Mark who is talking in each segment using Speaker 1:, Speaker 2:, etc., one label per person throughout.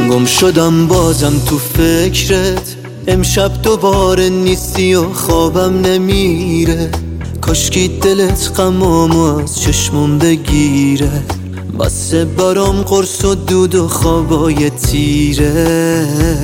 Speaker 1: گم شدم بازم تو فکرت، امشب دوباره نیستی و خوابم نمیره. کاشکی دلت غمامو از چشمم بگیره، بسه برام قرص و دود و خوابای تیره.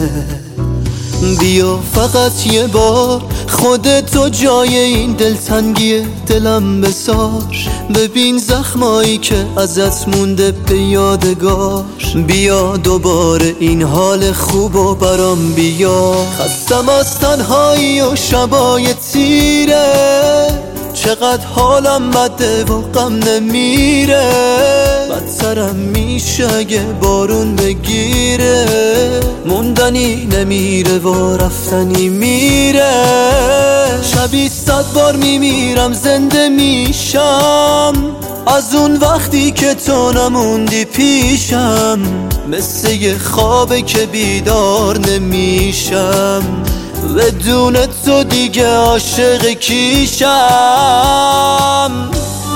Speaker 1: بیا فقط یه بار خودتو جای این دلتنگی دلم بسار. ببین زخمایی که ازت مونده به یادگار. بیا دوباره این حال خوبو برام بیا. خستم از تنهایی و شبای تیره، چقدر حالم بده و غم نمیره. بدترم میشه اگه بارون بگیره، موندنی نمیره و رفتنی میره. شبی 100 بار میمیرم زنده میشم، از اون وقتی که تو نموندی پیشم. مثل یه خوابه که بیدار نمیشم، بدون تو دیگه عاشق کیشم.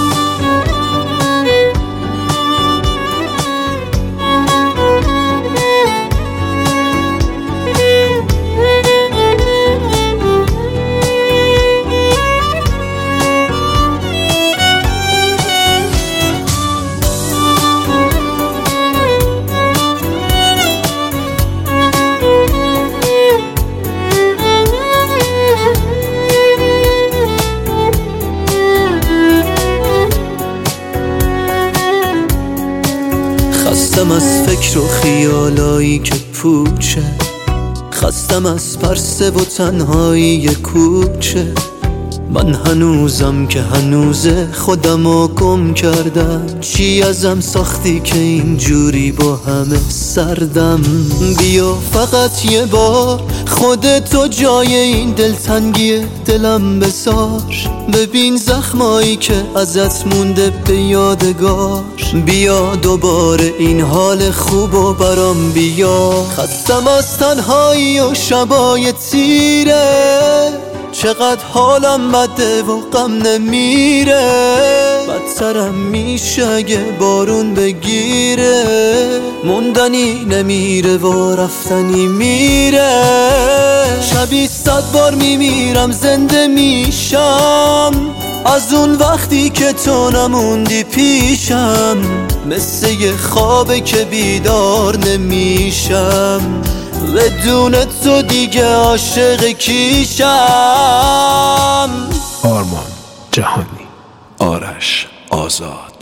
Speaker 1: خستم از فکر و خیالایی که پوچه، خستم از پرسه و تنهایی کوچه. من هنوزم که هنوزه خودمو گم کردم. چی ازم ساختی که اینجوری با همه سردم؟ بیا فقط یه بار خودتو جای این دلتنگی دلم بسار. ببین زخمایی که ازت مونده به یادگار. بیا دوباره این حال خوبو برام بیا. خستم از تنهایی و شبای تیره، چقدر حالم بده و غم نمیره. بدترم میشه اگه بارون بگیره، موندنی نمیره و رفتنی میره. شبی 100 بار میمیرم زنده میشم، از اون وقتی که تو نموندی پیشم. مثل یه خوابه که بیدار نمیشم، بدون تو دیگه عاشق کیشم.
Speaker 2: آرمان جهانی، آرش آزاد.